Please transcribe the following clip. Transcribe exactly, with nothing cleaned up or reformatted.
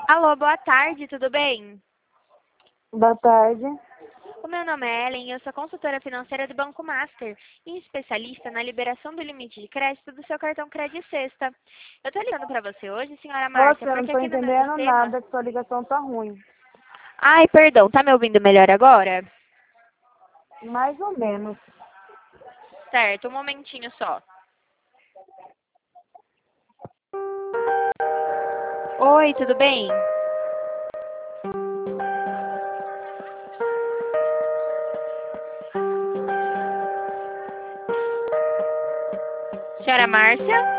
Alô, boa tarde, tudo bem? Boa tarde. O meu nome é Ellen e eu sou consultora financeira do Banco Master e especialista na liberação do limite de crédito do seu cartão Crédito Sexta. Eu estou ligando para você hoje, senhora Nossa, Márcia, eu não porque tô aqui no meu entendendo sistema... nada, que sua ligação tá ruim. Ai, perdão, tá me ouvindo melhor agora? Mais ou menos. Certo, um momentinho só. Oi, tudo bem? Senhora Márcia?